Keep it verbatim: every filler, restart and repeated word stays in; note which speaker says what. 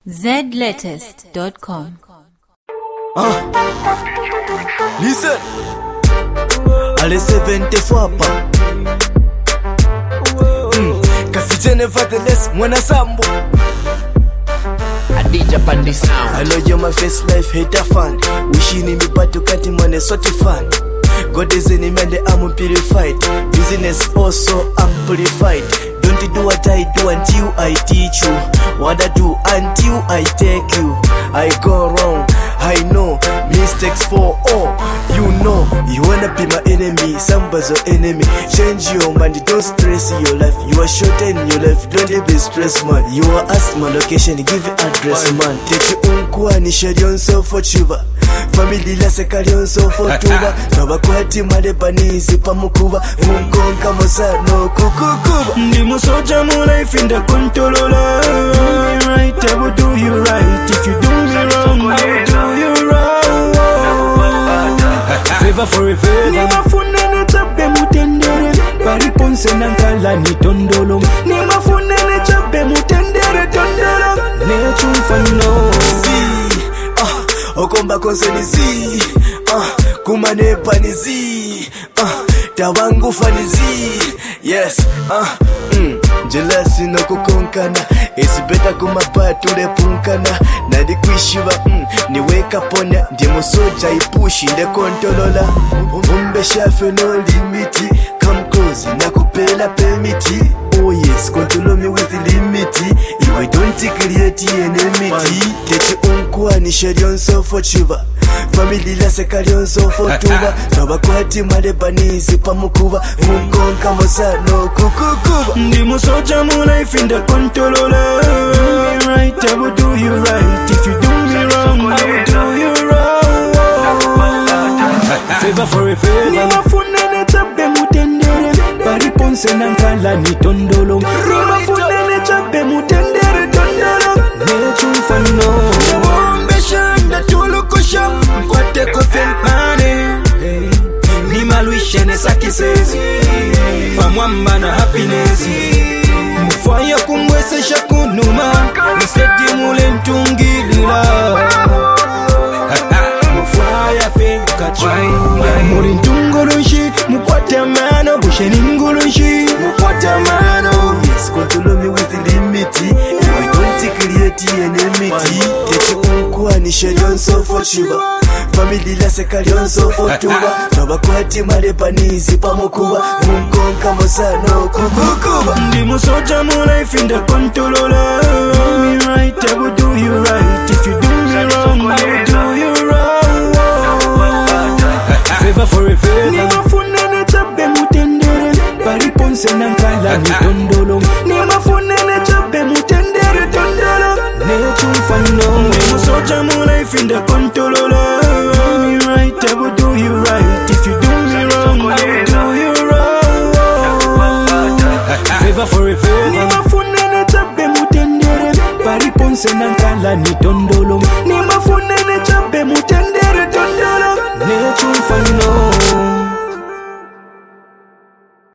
Speaker 1: Z latest dot com.
Speaker 2: Ah, listen, allez seventy-four pa. Mm. Kafije nevertheless, mwana sambo.
Speaker 3: Adija Pandi sound.
Speaker 2: I know you're my first life hater fan. Wishing me but to can't money sort of fan. God is in him and I'm purified. Business also amplified. Don't do what I do until I teach you. What I do until I take you. I go wrong, I know. Mistakes for all. You know, you wanna be my enemy, somebody's your enemy. Change your mind, don't stress your life. You are shorten your life, don't be stressed, man. You are asked my location, give you address, man. Take your own kwani, share yourself for chuba. Family la sekali onso for tuba. Nabakwati malebanizi pamukuba. Munkonka mosano kukukuba.
Speaker 4: Ndi musoja mu life in the controller. Right, I will do you right. If you do me wrong, I will do you wrong. Favor for a favor. Nima funene chabe mutendere. Pariponse nankala ni tondolo. Nima funene chabe mutendere tondolo. Nechumfano.
Speaker 2: Si, ah, okomba konseni si. Ah, kumane panizi. Ah, tawangu fanizi. Yes, ah, mm. Jealousy no kukonkana. It's better kumapatu le punkana. Nadi kuishiva, mm. Ni wake up on ya. Ndi musoja ipushi nde kontolola. Umbe shafe no limiti. Come close, nakupela permiti. Oh yes, control me with the limit. If I don't create enmity. Take your own kwani share yourself for chuba. Family la sekali onso for tuba. Nabakwati malebanizi pamukuba. Munkonka mosano kukukuba.
Speaker 4: Ndi musoja mu life in the controller. Right, I will do you right. If you do me wrong, I will do you wrong. Favor for a favor. Nima funene chabe mutendere. Pariponse nankala ni tondolo. Nima funene chabe mutendere tondolo. Nechumfano. Wombe shanda tulukusha. Kwate kofen pane. Nima luishene sakisezi. Pamwamba na happiness. Mufaya kumwese shakunuma. Mseti mule ntungilila. Mufaya fenka chunga. Muri ntungulunshi. Mukwata mano. Bushe ningulunshi. Mukwata mano.
Speaker 2: Yes, control me with the limit. If I don't create enmity. Take your own kwani share yourself for chuba. Family la sekali onso for tuba. Nabakwati malebanizi pamukuba. Munkonka mosano kukukuba.
Speaker 4: Ndi musoja mu life in the controller. Right, I will do you right. If you do me wrong, I will do you wrong. Favor for a favor. Nima funene chabe mutendere. Pariponse nankala ni tondolo. Nima funene chabe mutendere tondolo. Nechumfano. Ndi musoja mu life in the controller. Right, I will do you right. If you do me wrong, I will do you wrong. Favor for a favor. Nima funene chabe mutendere. Pariponse nankala ni tondolo.